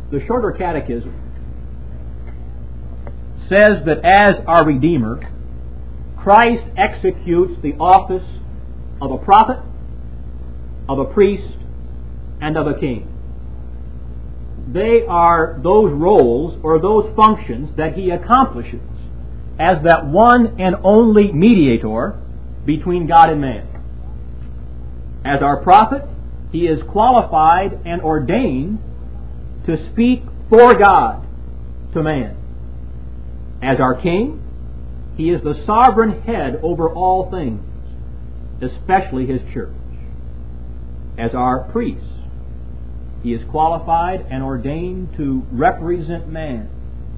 The Shorter Catechism says that as our Redeemer, Christ executes the office of a prophet, of a priest, and of a king. They are those roles or those functions that He accomplishes as that one and only mediator between God and man. As our prophet, He is qualified and ordained to speak for God to man. As our king, He is the sovereign head over all things, especially His church. As our priest, He is qualified and ordained to represent man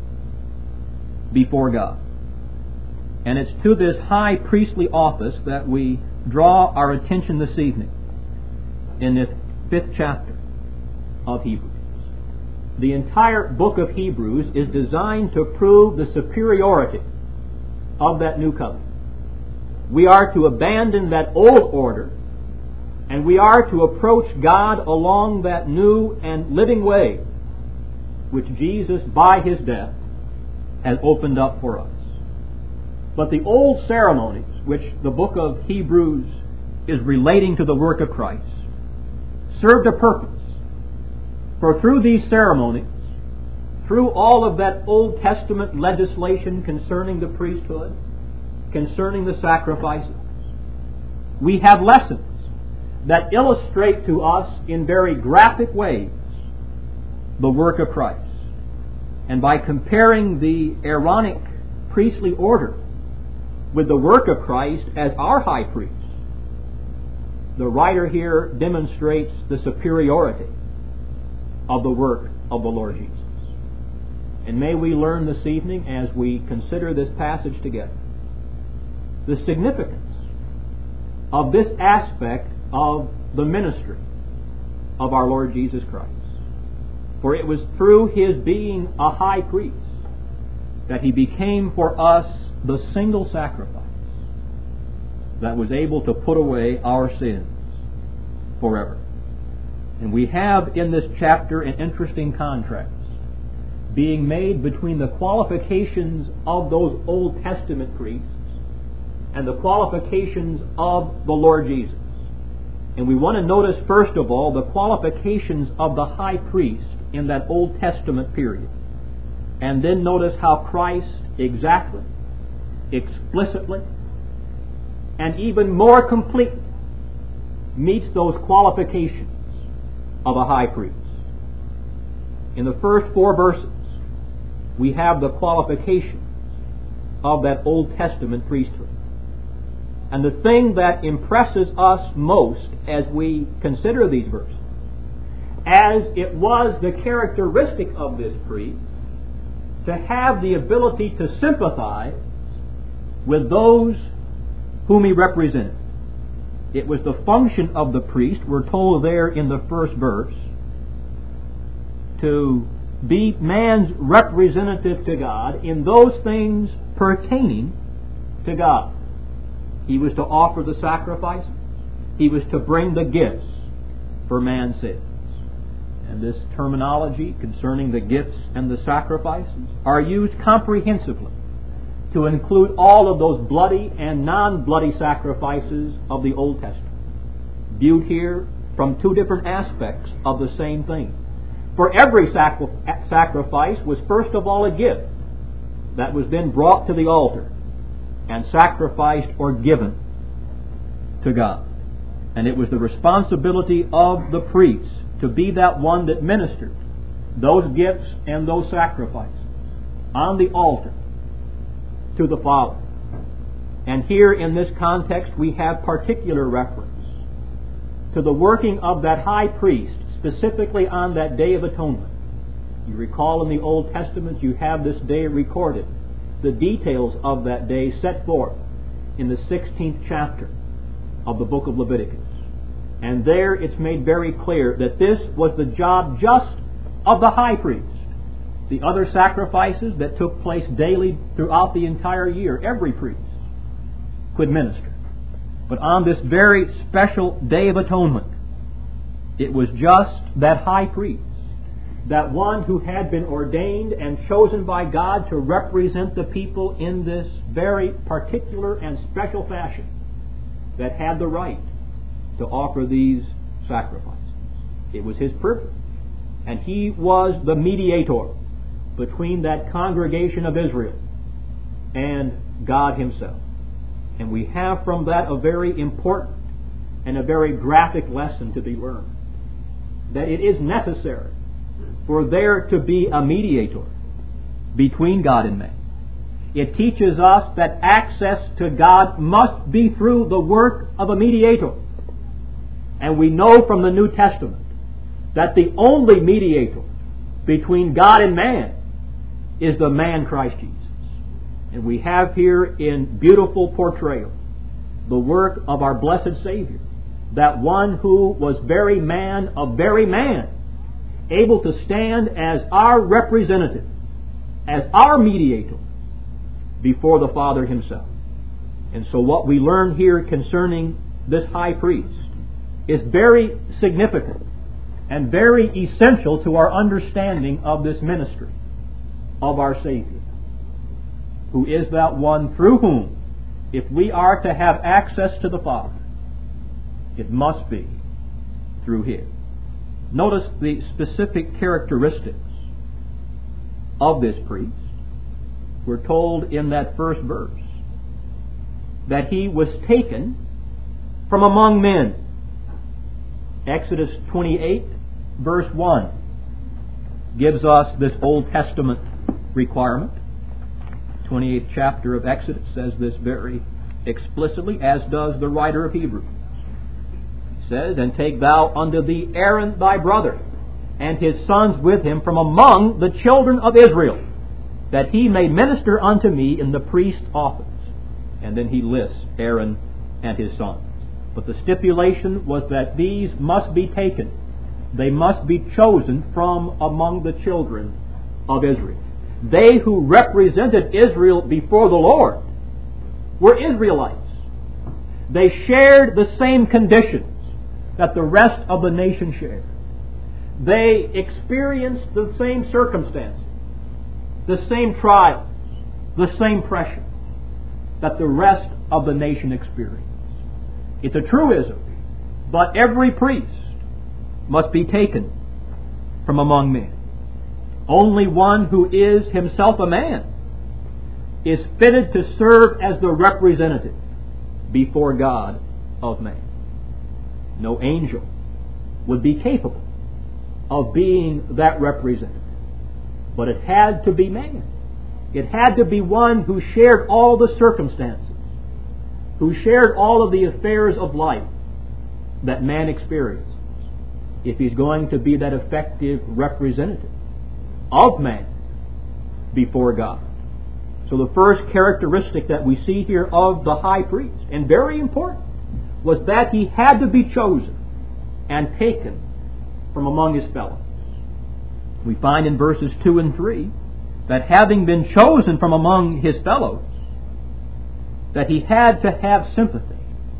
before God. And it's to this high priestly office that we draw our attention this evening in this 5th chapter of Hebrews. The entire book of Hebrews is designed to prove the superiority of that new covenant. We are to abandon that old order, and we are to approach God along that new and living way which Jesus, by His death, has opened up for us. But the old ceremonies, which the book of Hebrews is relating to the work of Christ, served a purpose. For through these ceremonies, through all of that Old Testament legislation concerning the priesthood, concerning the sacrifices, we have lessons that illustrate to us in very graphic ways the work of Christ. And by comparing the Aaronic priestly order with the work of Christ as our high priest, the writer here demonstrates the superiority of the work of the Lord Jesus. And may we learn this evening, as we consider this passage together, the significance of this aspect of the ministry of our Lord Jesus Christ. For it was through His being a high priest that He became for us the single sacrifice that was able to put away our sins forever. And we have in this chapter an interesting contrast being made between the qualifications of those Old Testament priests and the qualifications of the Lord Jesus. And we want to notice, first of all, the qualifications of the high priest in that Old Testament period. And then notice how Christ exactly, explicitly, and even more completely meets those qualifications of a high priest. In the first 4 verses, we have the qualifications of that Old Testament priesthood. And the thing that impresses us most as we consider these verses, as it was the characteristic of this priest to have the ability to sympathize with those whom he represented. It was the function of the priest, we're told there in the first verse, to be man's representative to God in those things pertaining to God. He was to offer the sacrifices. He was to bring the gifts for man's sins. And this terminology concerning the gifts and the sacrifices are used comprehensively to include all of those bloody and non-bloody sacrifices of the Old Testament, viewed here from 2 different aspects of the same thing. For every sacrifice was first of all a gift that was then brought to the altar and sacrificed or given to God. And it was the responsibility of the priest to be that one that ministered those gifts and those sacrifices on the altar to the Father. And here in this context we have particular reference to the working of that high priest specifically on that Day of Atonement. You recall in the Old Testament you have this day recorded, the details of that day set forth in the 16th chapter of the book of Leviticus. And there it's made very clear that this was the job just of the high priest. The other sacrifices that took place daily throughout the entire year, every priest could minister. But on this very special Day of Atonement, it was just that high priest that one who had been ordained and chosen by God to represent the people in this very particular and special fashion, that had the right to offer these sacrifices. It was his privilege. And he was the mediator between that congregation of Israel and God himself. And we have from that a very important and a very graphic lesson to be learned. That it is necessary for there to be a mediator between God and man. It teaches us that access to God must be through the work of a mediator. And we know from the New Testament that the only mediator between God and man is the man Christ Jesus. And we have here in beautiful portrayal the work of our blessed Savior, that one who was very man of very man, able to stand as our representative, as our mediator before the Father himself. And so what we learn here concerning this high priest is very significant and very essential to our understanding of this ministry of our Savior, who is that one through whom, if we are to have access to the Father, it must be through him. Notice the specific characteristics of this priest. We're told in that first verse that he was taken from among men. Exodus 28, verse 1, gives us this Old Testament requirement. 28th chapter of Exodus says this very explicitly, as does the writer of Hebrews. He says, "And take thou unto thee Aaron thy brother, and his sons with him from among the children of Israel, that he may minister unto me in the priest's office." And then he lists Aaron and his sons. But the stipulation was that these must be taken. They must be chosen from among the children of Israel. They who represented Israel before the Lord were Israelites. They shared the same conditions that the rest of the nation shared. They experienced the same circumstances, the same trials, the same pressure that the rest of the nation experienced. It's a truism, but every priest must be taken from among men. Only one who is himself a man is fitted to serve as the representative before God of man. No angel would be capable of being that representative. But it had to be man. It had to be one who shared all the circumstances, who shared all of the affairs of life that man experiences, if he's going to be that effective representative of man before God. So the first characteristic that we see here of the high priest, and very important, was that he had to be chosen and taken from among his fellows. We find in verses 2 and 3 that having been chosen from among his fellows, that he had to have sympathy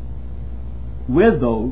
with those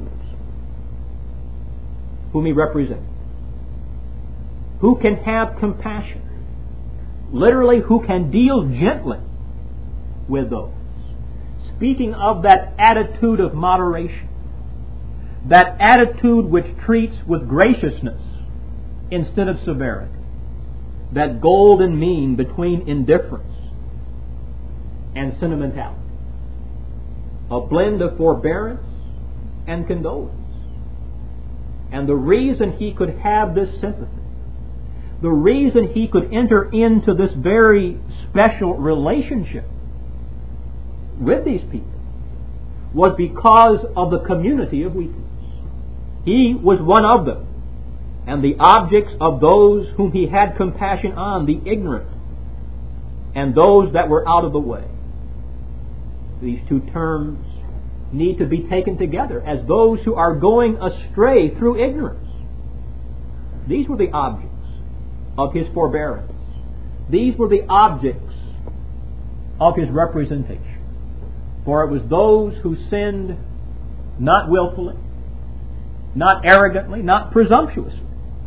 whom he represented. Who can have compassion? Literally, who can deal gently with those. Speaking of that attitude of moderation, that attitude which treats with graciousness instead of severity, that golden mean between indifference and sentimentality, a blend of forbearance and condolence. And the reason he could have this sympathy, the reason he could enter into this very special relationship with these people, was because of the community of weakness. He was one of them, and the objects of those whom he had compassion on, the ignorant, and those that were out of the way. These two terms need to be taken together as those who are going astray through ignorance. These were the objects of his forbearance. These were the objects of his representation. For it was those who sinned not willfully, not arrogantly, not presumptuously,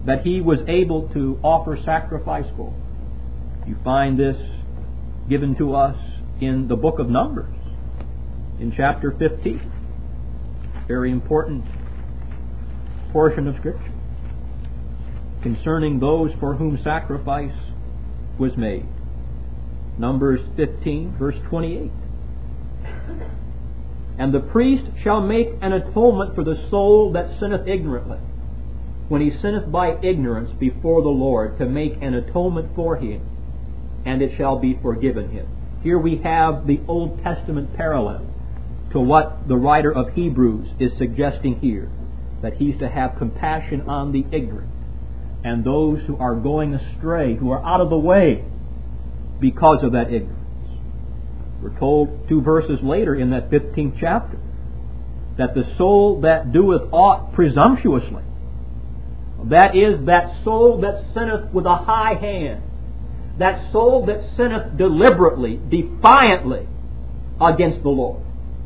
that he was able to offer sacrifice for. You find this given to us in the book of Numbers, in chapter 15. Very important portion of Scripture concerning those for whom sacrifice was made. Numbers 15, verse 28. And the priest shall make an atonement for the soul that sinneth ignorantly, when he sinneth by ignorance before the Lord, to make an atonement for him, and it shall be forgiven him. Here we have the Old Testament parallel to what the writer of Hebrews is suggesting here, that he's to have compassion on the ignorant and those who are going astray, who are out of the way because of that ignorance. We're told 2 verses later in that 15th chapter that the soul that doeth aught presumptuously, that is, that soul that sinneth with a high hand, that soul that sinneth deliberately, defiantly against the Lord,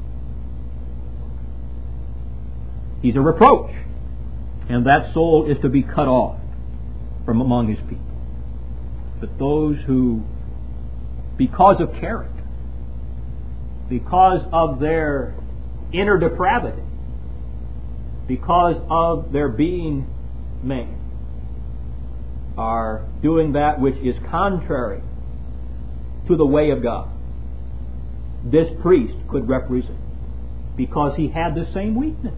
he's a reproach, and that soul is to be cut off from among his people. But those who, because of character, because of their inner depravity, because of their being man, are doing that which is contrary to the way of God, this priest could represent, because he had the same weakness.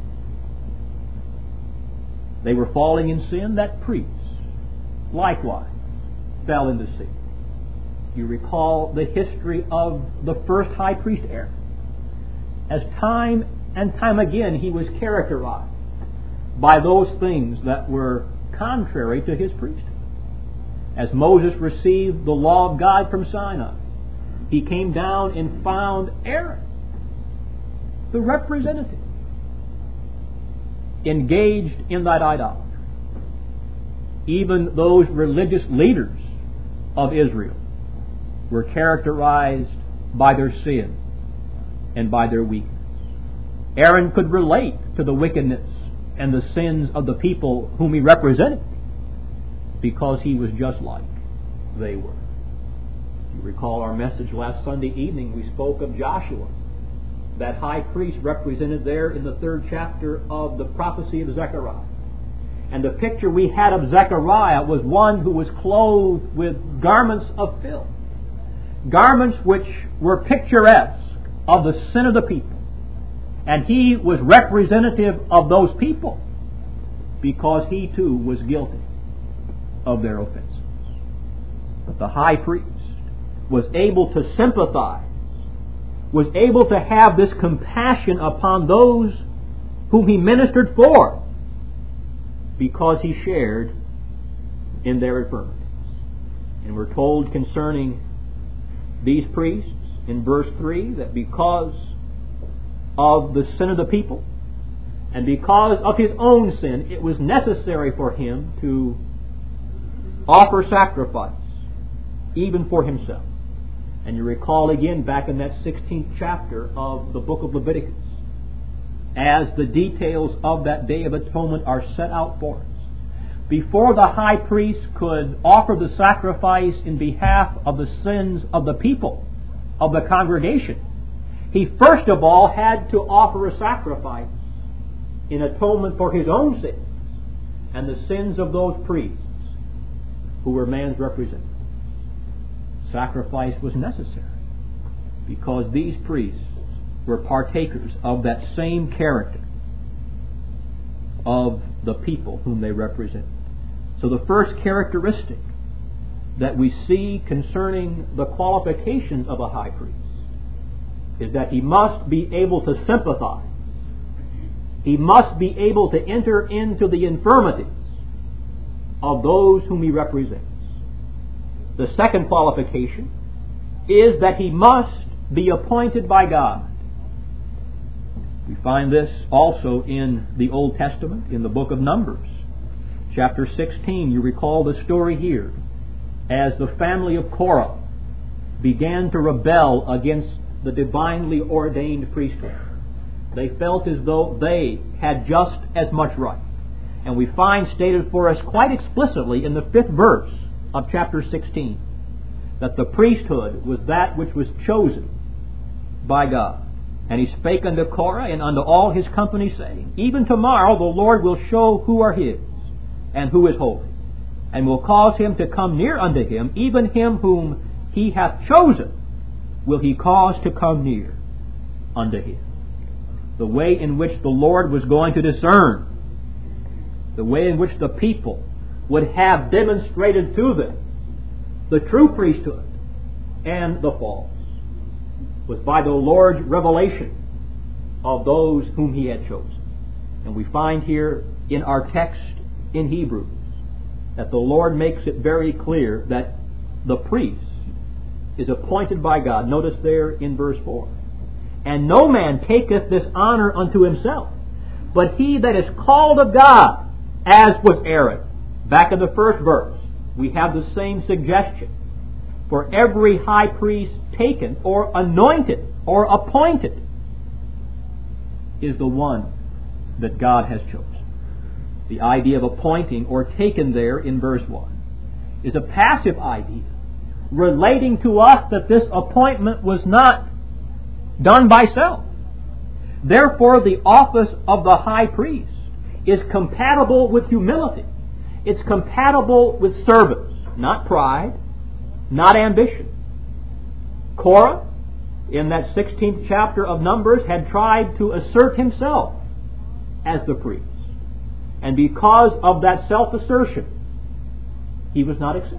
They were falling in sin. That priest likewise fell into sin. You recall the history of the first high priest Aaron. As time and time again he was characterized by those things that were contrary to his priesthood. As Moses received the law of God from Sinai, he came down and found Aaron, the representative, engaged in that idolatry. Even those religious leaders of Israel were characterized by their sin and by their weakness. Aaron could relate to the wickedness and the sins of the people whom he represented, because he was just like they were. You recall our message last Sunday evening, we spoke of Joshua, that high priest represented there in the 3rd chapter of the prophecy of Zechariah. And the picture we had of Zechariah was one who was clothed with garments of filth, garments which were picturesque of the sin of the people. And he was representative of those people because he too was guilty of their offenses. But the high priest was able to sympathize, was able to have this compassion upon those whom he ministered for, because he shared in their infirmities. And we're told concerning these priests in verse 3 that because of the sin of the people and because of his own sin, it was necessary for him to offer sacrifice even for himself. And you recall again back in that 16th chapter of the book of Leviticus, as the details of that Day of Atonement are set out for us. Before the high priest could offer the sacrifice in behalf of the sins of the people, of the congregation, he first of all had to offer a sacrifice in atonement for his own sins and the sins of those priests who were man's representatives. Sacrifice was necessary because these priests were partakers of that same character of the people whom they represent. So the first characteristic that we see concerning the qualifications of a high priest is that he must be able to sympathize. He must be able to enter into the infirmities of those whom he represents. The second qualification is that he must be appointed by God. We find this also in the Old Testament, in the book of Numbers. Chapter 16, you recall the story here, as the family of Korah began to rebel against the divinely ordained priesthood. They felt as though they had just as much right And we find stated for us quite explicitly in the 5th verse of chapter 16 that the priesthood was that which was chosen by God. And he spake unto Korah and unto all his company, saying, Even tomorrow the Lord will show who are his, and who is holy, and will cause him to come near unto him, even him whom he hath chosen will he cause to come near unto him. The way in which the Lord was going to discern, the way in which the people would have demonstrated to them the true priesthood and the false, was by the Lord's revelation of those whom he had chosen. And we find here in our text in Hebrews that the Lord makes it very clear that the priest is appointed by God. Notice there in verse 4. And no man taketh this honor unto himself, but he that is called of God, as was Aaron. Back in the 1st verse, we have the same suggestion. For every high priest taken or anointed or appointed is the one that God has chosen. The idea of appointing or taken there in verse 1 is a passive idea, relating to us that this appointment was not done by self. Therefore, the office of the high priest is compatible with humility. It's compatible with service, not pride, not ambition. Korah, in that 16th chapter of Numbers, had tried to assert himself as the priest. And because of that self-assertion, he was not accepted.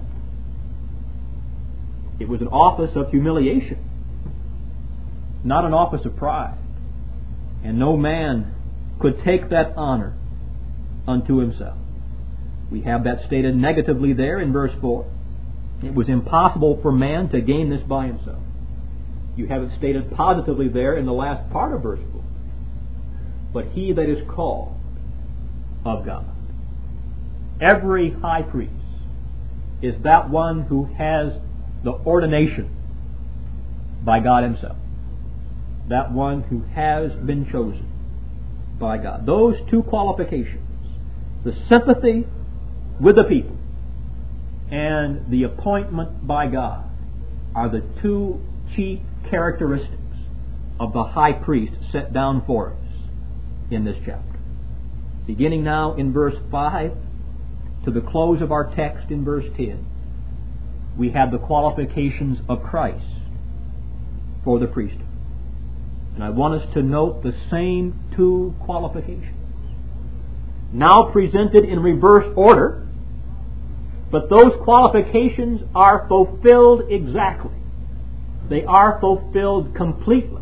It was an office of humiliation, not an office of pride. And no man could take that honor unto himself. We have that stated negatively there in verse 4. It was impossible for man to gain this by himself. You have it stated positively there in the last part of verse 4. But he that is called of God. Every high priest is that one who has the ordination by God himself. That one who has been chosen by God. Those two qualifications, the sympathy with the people and the appointment by God, are the two chief characteristics of the high priest set down for us in this chapter. Beginning now in verse 5 to the close of our text in verse 10, we have the qualifications of Christ for the priesthood. And I want us to note the same two qualifications, now presented in reverse order, but those qualifications are fulfilled exactly. They are fulfilled completely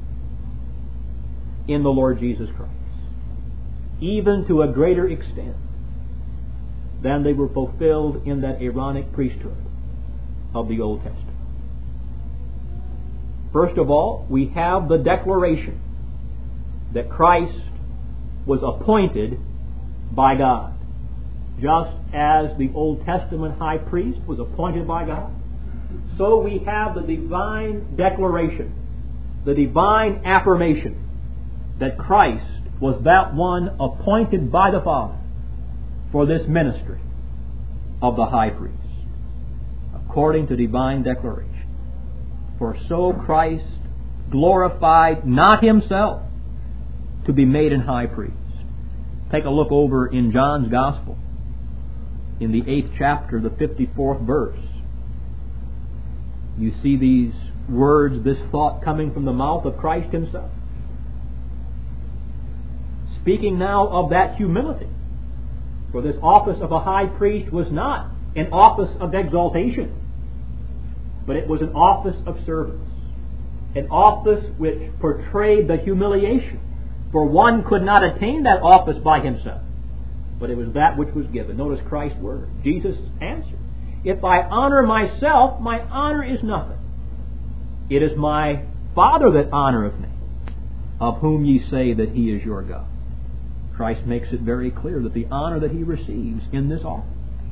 in the Lord Jesus Christ, even to a greater extent than they were fulfilled in that Aaronic priesthood of the Old Testament. First of all, we have the declaration that Christ was appointed by God. Just as the Old Testament high priest was appointed by God, so we have the divine declaration, the divine affirmation that Christ was that one appointed by the Father for this ministry of the high priest, according to divine declaration. For so Christ glorified not himself to be made an high priest. Take a look over in John's Gospel, in the 8th chapter, the 54th verse. You see these words, this thought coming from the mouth of Christ himself. Speaking now of that humility. For this office of a high priest was not an office of exaltation, but it was an office of service. An office which portrayed the humiliation. For one could not attain that office by himself, but it was that which was given. Notice Christ's word. Jesus answered, If I honor myself, my honor is nothing. It is my Father that honoreth me, of whom ye say that he is your God. Christ makes it very clear that the honor that he receives in this office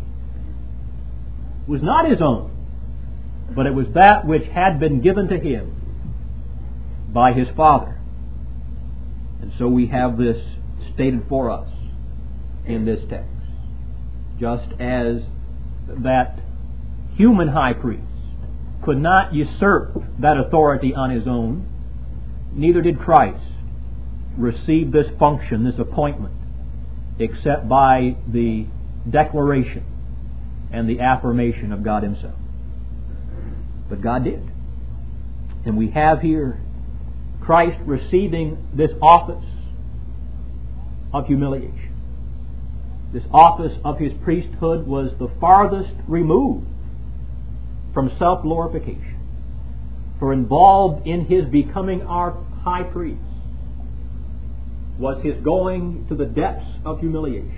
was not his own, but it was that which had been given to him by his Father. And so we have this stated for us in this text. Just as that human high priest could not usurp that authority on his own, neither did Christ receive this function, this appointment, except by the declaration and the affirmation of God Himself. But God did. And we have here Christ receiving this office of humiliation. This office of His priesthood was the farthest removed from self-glorification. For involved in His becoming our high priest was His going to the depths of humiliation.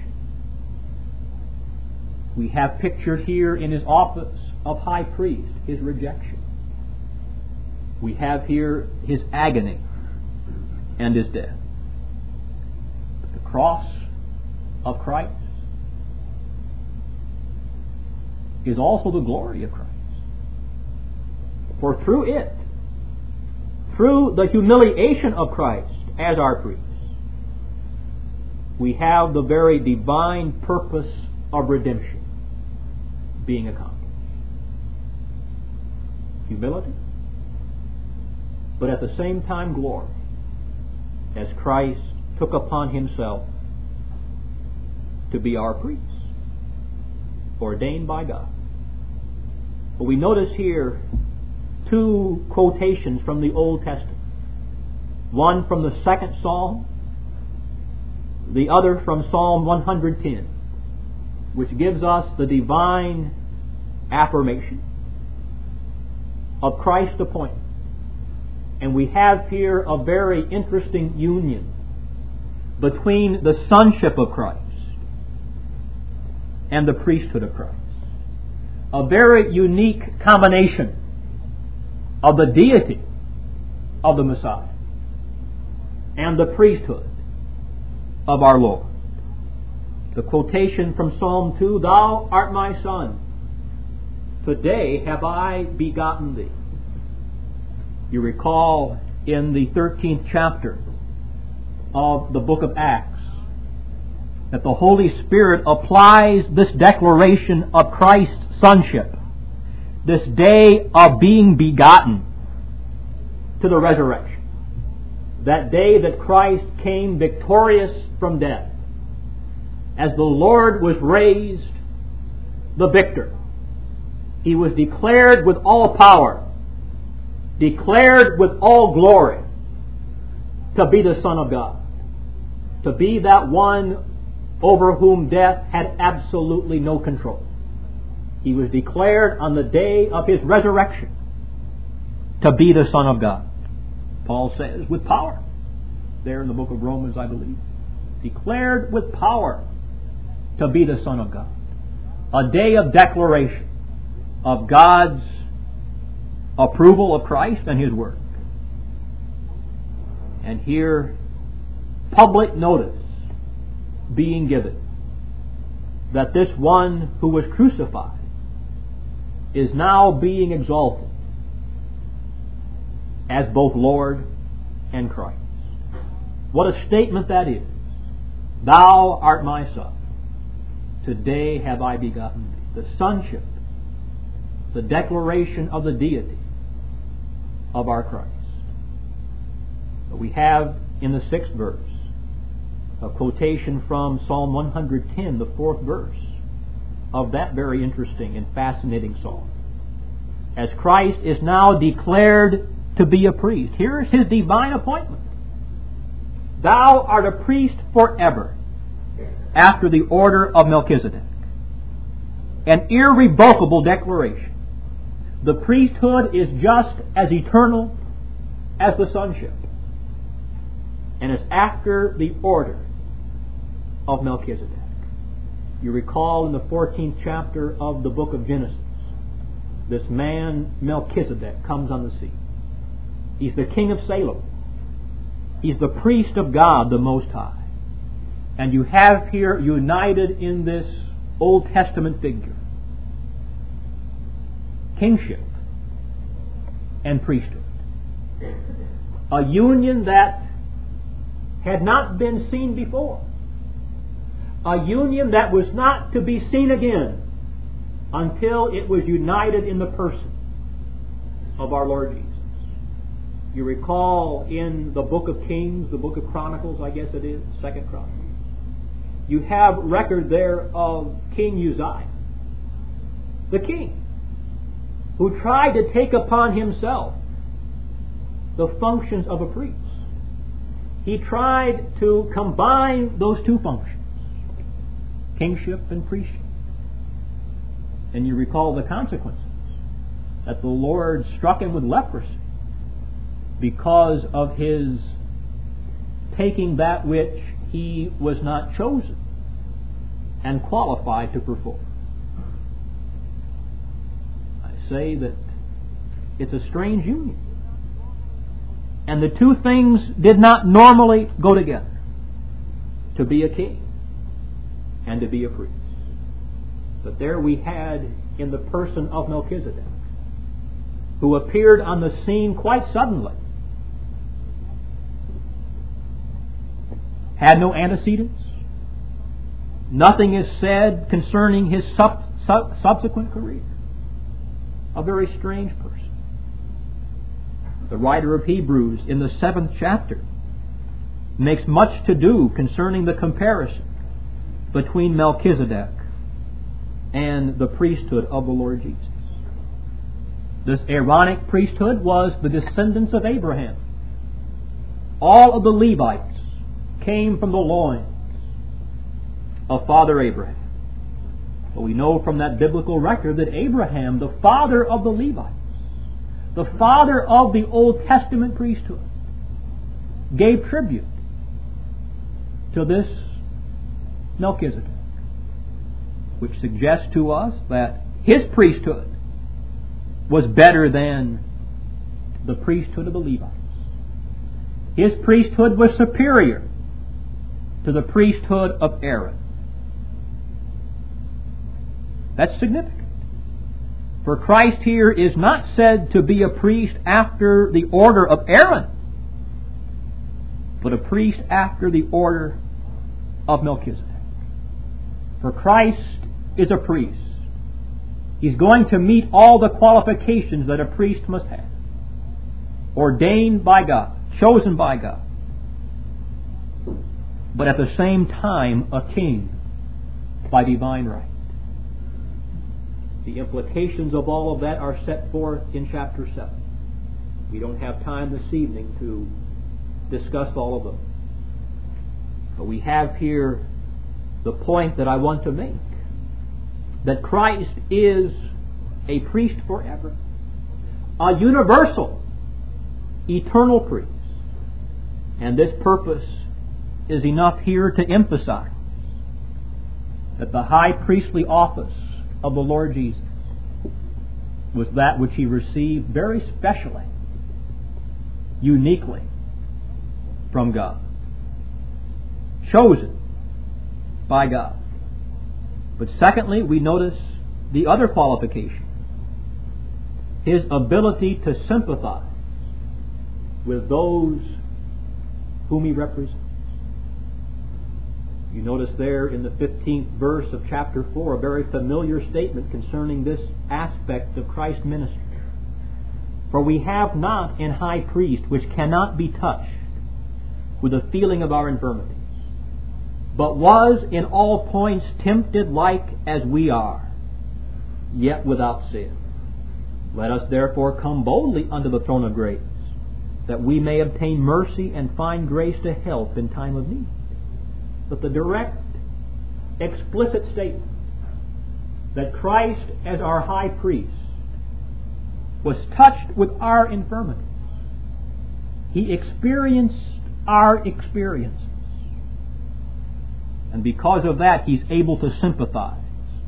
We have pictured here in His office of high priest His rejection. We have here His agony and His death. But the cross of Christ is also the glory of Christ. For through it, through the humiliation of Christ as our priest, we have the very divine purpose of redemption being accomplished. Humility, but at the same time glory, as Christ took upon Himself to be our priest, ordained by God. But we notice here two quotations from the Old Testament. One from the 2nd Psalm, the other from Psalm 110, which gives us the divine affirmation of Christ's appointment. And we have here a very interesting union between the sonship of Christ and the priesthood of Christ. A very unique combination of the deity of the Messiah and the priesthood of our Lord. The quotation from Psalm 2, "Thou art my Son, today have I begotten thee." You recall in the 13th chapter of the book of Acts that the Holy Spirit applies this declaration of Christ's sonship, this day of being begotten, to the resurrection. That day that Christ came victorious from death. As the Lord was raised, the victor, He was declared with all power, declared with all glory, to be the Son of God, to be that one over whom death had absolutely no control. He was declared on the day of His resurrection to be the Son of God. Paul says, with power. There in the book of Romans, I believe. Declared with power to be the Son of God. A day of declaration of God's approval of Christ and His work. And here, public notice being given that this one who was crucified is now being exalted as both Lord and Christ. What a statement that is. Thou art my Son. Today have I begotten thee. The sonship, the declaration of the deity of our Christ. But we have in the 6th verse a quotation from Psalm 110, the 4th verse of that very interesting and fascinating psalm. As Christ is now declared to be a priest, here is His divine appointment. Thou art a priest forever, after the order of Melchizedek. An irrevocable declaration. The priesthood is just as eternal as the sonship, and is after the order of Melchizedek. You recall in the 14th chapter of the book of Genesis, this man Melchizedek comes on the scene. He's the king of Salem. He's the priest of God the Most High. And you have here united in this Old Testament figure kingship and priesthood. A union that had not been seen before. a union that was not to be seen again until it was united in the person of our Lord Jesus. You recall in the book of Kings, the book of Chronicles, I guess it is, 2nd Chronicles, you have record there of King Uzziah, the king, who tried to take upon himself the functions of a priest. He tried to combine those two functions, kingship and priestship. And you recall the consequences, that the Lord struck him with leprosy because of his taking that which he was not chosen and qualified to perform. I say that it's a strange union. And the two things did not normally go together, to be a king and to be a priest. But there we had in the person of Melchizedek, who appeared on the scene quite suddenly, had no antecedents. Nothing is said concerning his subsequent career. A very strange person. The writer of Hebrews in the 7th chapter makes much to do concerning the comparison between Melchizedek and the priesthood of the Lord Jesus. This Aaronic priesthood was the descendants of Abraham. All of the Levites came from the loins of Father Abraham. But we know from that biblical record that Abraham, the father of the Levites, the father of the Old Testament priesthood, gave tribute to this Melchizedek, which suggests to us that his priesthood was better than the priesthood of the Levites. His priesthood was superior to the priesthood of Aaron. That's significant. For Christ here is not said to be a priest after the order of Aaron, but a priest after the order of Melchizedek. For Christ is a priest. He's going to meet all the qualifications that a priest must have. Ordained by God, chosen by God. But at the same time, a king by divine right. The implications of all of that are set forth in chapter 7. We don't have time this evening to discuss all of them. But we have here the point that I want to make, that Christ is a priest forever, a universal, eternal priest. And this purpose is enough here to emphasize that the high priestly office of the Lord Jesus was that which he received very specially, uniquely from God, chosen by God. But secondly, we notice the other qualification, his ability to sympathize with those whom he represents. You notice there in the 15th verse of chapter 4 a very familiar statement concerning this aspect of Christ's ministry. For we have not an high priest which cannot be touched with the feeling of our infirmities, but was in all points tempted like as we are, yet without sin. Let us therefore come boldly unto the throne of grace, that we may obtain mercy and find grace to help in time of need. But the direct, explicit statement that Christ as our high priest was touched with our infirmities. He experienced our experiences. And because of that, He's able to sympathize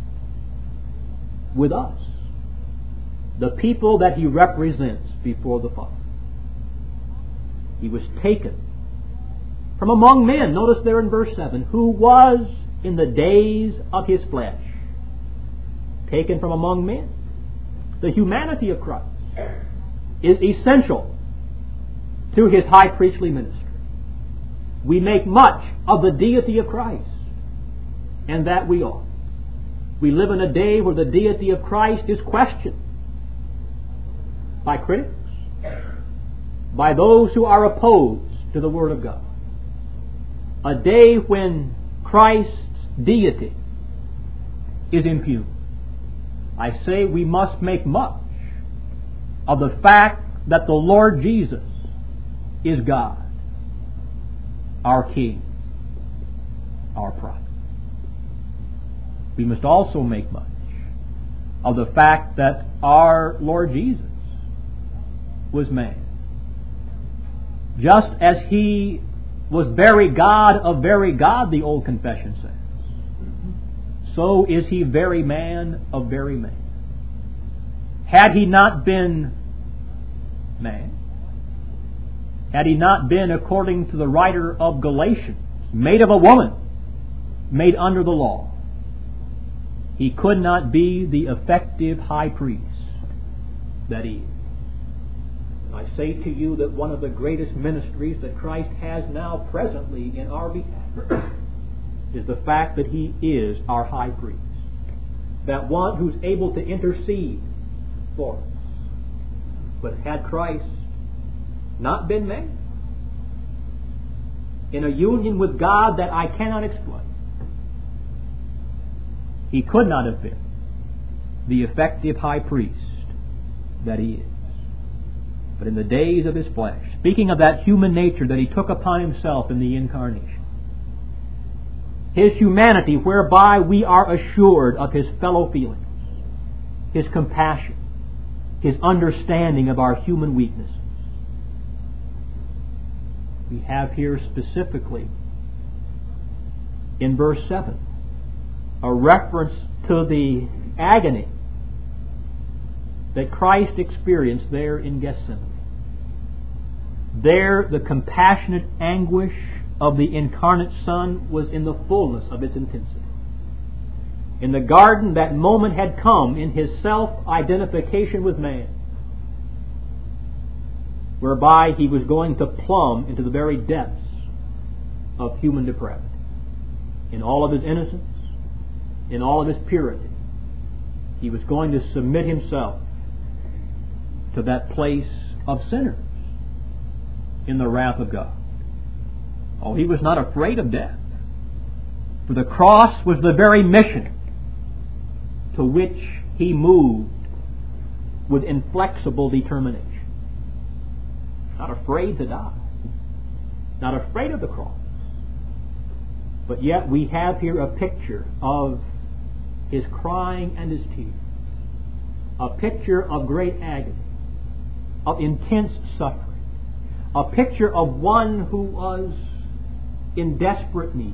with us, the people that He represents before the Father. He was taken from among men, notice there in verse 7, who was in the days of His flesh. Taken from among men. The humanity of Christ is essential to His high priestly ministry. We make much of the deity of Christ, and that we ought. We live in a day where the deity of Christ is questioned by critics, by those who are opposed to the Word of God. A day when Christ's deity is impugned. I say we must make much of the fact that the Lord Jesus is God, our King, our prophet. We must also make much of the fact that our Lord Jesus was man. Just as He was very God of very God, the old confession says, so is He very man of very man. Had He not been man, had He not been, according to the writer of Galatians, made of a woman, made under the law, He could not be the effective high priest that He is. I say to you that one of the greatest ministries that Christ has now presently in our behalf is the fact that He is our high priest. That one who's able to intercede for us. But had Christ not been man, in a union with God that I cannot explain, He could not have been the effective high priest that He is. But in the days of His flesh, speaking of that human nature that He took upon Himself in the incarnation, His humanity whereby we are assured of His fellow feelings, His compassion, His understanding of our human weaknesses. We have here specifically in verse 7 a reference to the agony that Christ experienced there in Gethsemane. There, the compassionate anguish of the incarnate Son was in the fullness of its intensity. In the garden, that moment had come in His self-identification with man, whereby He was going to plumb into the very depths of human depravity. In all of His innocence, in all of His purity, He was going to submit Himself to that place of sinners in the wrath of God. Oh, He was not afraid of death, for the cross was the very mission to which He moved with inflexible determination. Not afraid to die, not afraid of the cross. But yet we have here a picture of His crying and His tears, a picture of great agony, of intense suffering, a picture of one who was in desperate need,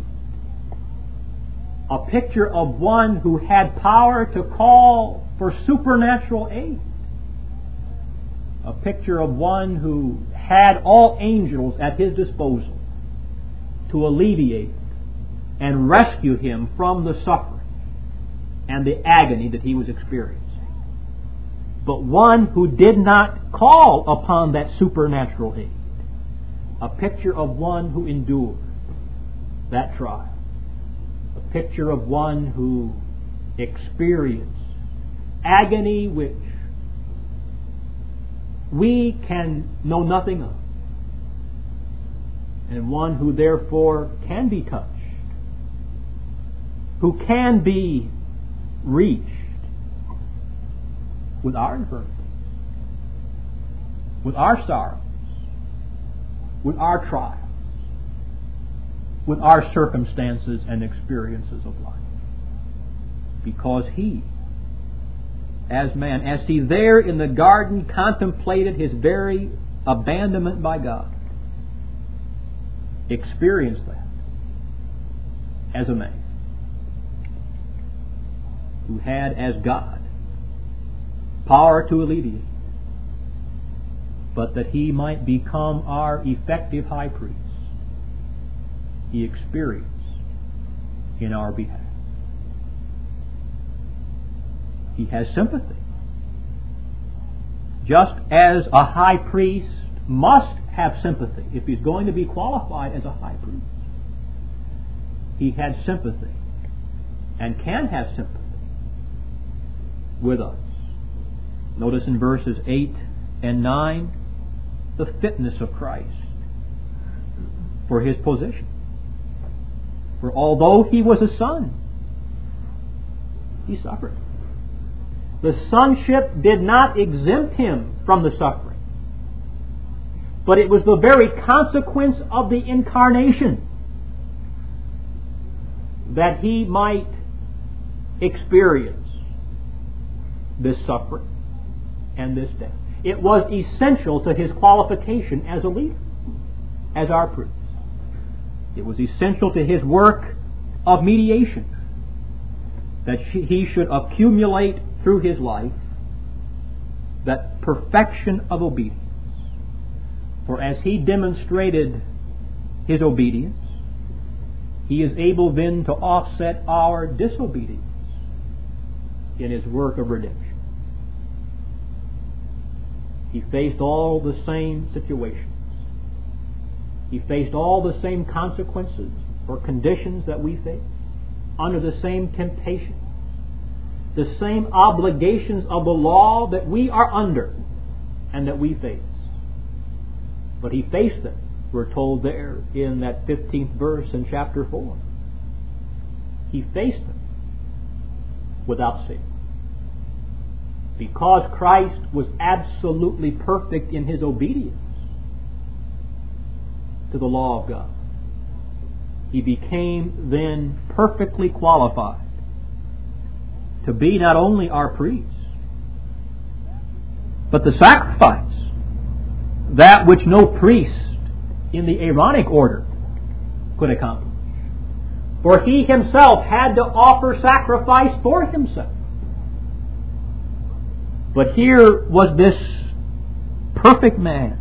a picture of one who had power to call for supernatural aid, a picture of one who had all angels at His disposal to alleviate and rescue Him from the suffering and the agony that He was experiencing. But one who did not call upon that supernatural aid. A picture of one who endured that trial. A picture of one who experienced agony which we can know nothing of. And one who therefore can be touched, who can be reached with our infirmities, with our sorrows, with our trials, with our circumstances and experiences of life. Because He, as man, as He there in the garden contemplated His very abandonment by God, experienced that as a man who had as God power to alleviate, but that He might become our effective high priest, He experienced in our behalf. He has sympathy. Just as a high priest must have sympathy if he's going to be qualified as a high priest, He had sympathy and can have sympathy with us. Notice in verses 8 and 9 the fitness of Christ for His position. For although He was a Son, He suffered. The sonship did not exempt Him from the suffering, but it was the very consequence of the incarnation that He might experience this suffering and this death. It was essential to His qualification as a leader, as our priest. It was essential to His work of mediation that He should accumulate through His life that perfection of obedience. For as He demonstrated His obedience, He is able then to offset our disobedience in His work of redemption. He faced all the same situations. He faced all the same consequences or conditions that we face, under the same temptations, the same obligations of the law that we are under and that we face. But He faced them, we're told there in that 15th verse in chapter 4. He faced them without sin. Because Christ was absolutely perfect in His obedience to the law of God, He became then perfectly qualified to be not only our priest, but the sacrifice, that which no priest in the Aaronic order could accomplish. For He Himself had to offer sacrifice for Himself. But here was this perfect man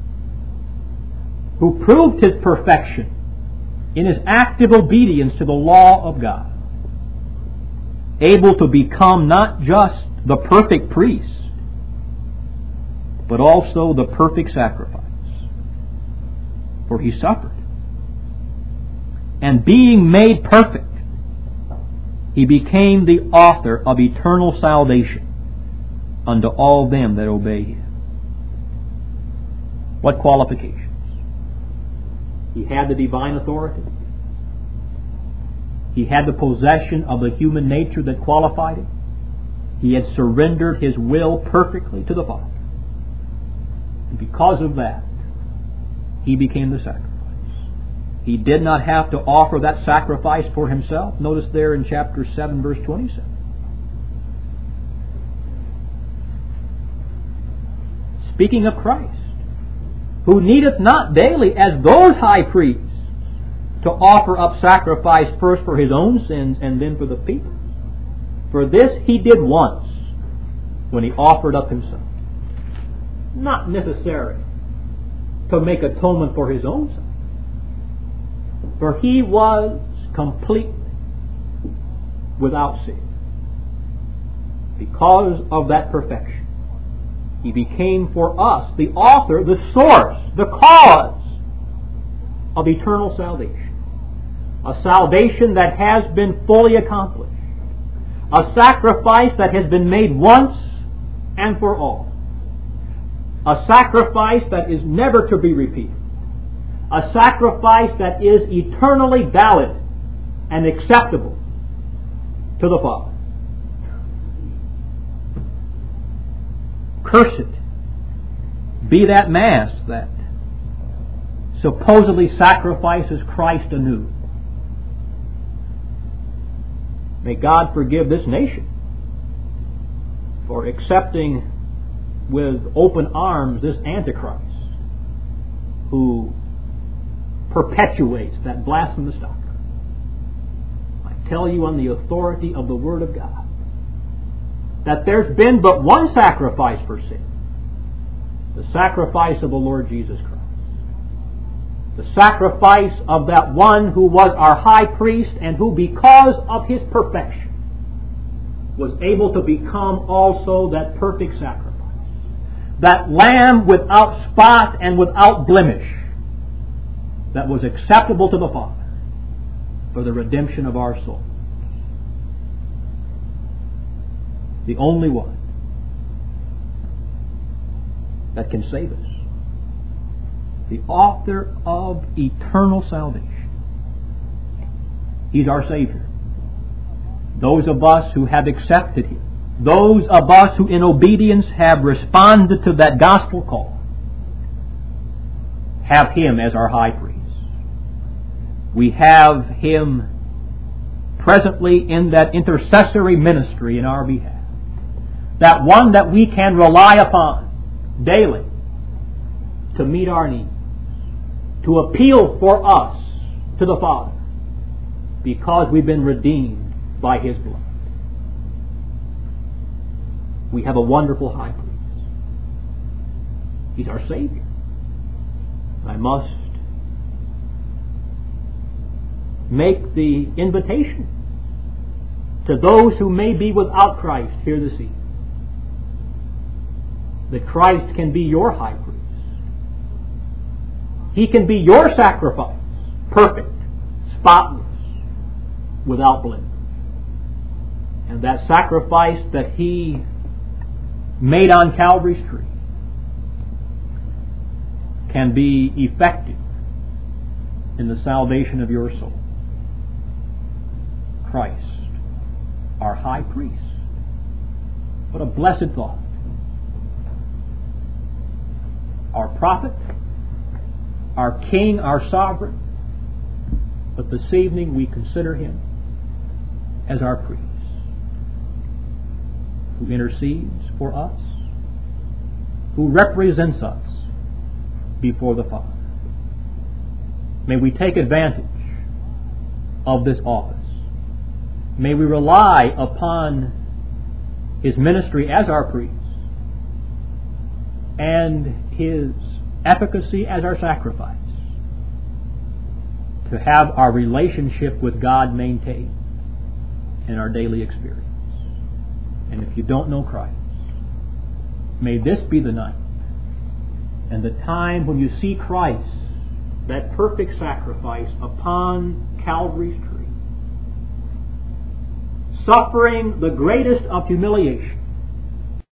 who proved His perfection in His active obedience to the law of God, able to become not just the perfect priest, but also the perfect sacrifice. For He suffered. And being made perfect, He became the author of eternal salvation unto all them that obey Him. What qualifications? He had the divine authority. He had the possession of the human nature that qualified Him. He had surrendered His will perfectly to the Father. And because of that, He became the sacrifice. He did not have to offer that sacrifice for Himself. Notice there in chapter 7, verse 27. Speaking of Christ, who needeth not daily as those high priests to offer up sacrifice first for His own sins and then for the people. For this He did once when He offered up Himself. Not necessary to make atonement for His own sin. For He was completely without sin. Because of that perfection, He became for us the author, the source, the cause of eternal salvation. A salvation that has been fully accomplished. A sacrifice that has been made once and for all. A sacrifice that is never to be repeated. A sacrifice that is eternally valid and acceptable to the Father. Cursed be that mass that supposedly sacrifices Christ anew. May God forgive this nation for accepting with open arms this Antichrist who perpetuates that blasphemous doctrine. I tell you on the authority of the Word of God that there's been but one sacrifice for sin. The sacrifice of the Lord Jesus Christ. The sacrifice of that one who was our high priest and who, because of His perfection, was able to become also that perfect sacrifice. That lamb without spot and without blemish that was acceptable to the Father for the redemption of our soul. the only one that can save us, the author of eternal salvation. He's our Savior. Those of us who have accepted Him, those of us who in obedience have responded to that gospel call, have Him as our high priest. We have Him presently in that intercessory ministry in our behalf. That one that we can rely upon daily to meet our needs, to appeal for us to the Father, because we've been redeemed by His blood. We have a wonderful high priest. He's our Savior. I must make the invitation to those who may be without Christ here this evening, that Christ can be your high priest. He can be your sacrifice, perfect, spotless, without blemish. And that sacrifice that He made on Calvary's tree can be effective in the salvation of your soul. Christ, our high priest. What a blessed thought. Our prophet, our king, our sovereign. But this evening we consider Him as our priest, who intercedes for us, who represents us before the Father. May we take advantage of this office. May we rely upon His ministry as our priest and His efficacy as our sacrifice to have our relationship with God maintained in our daily experience. And if you don't know Christ, may this be the night and the time when you see Christ, that perfect sacrifice upon Calvary's tree, suffering the greatest of humiliation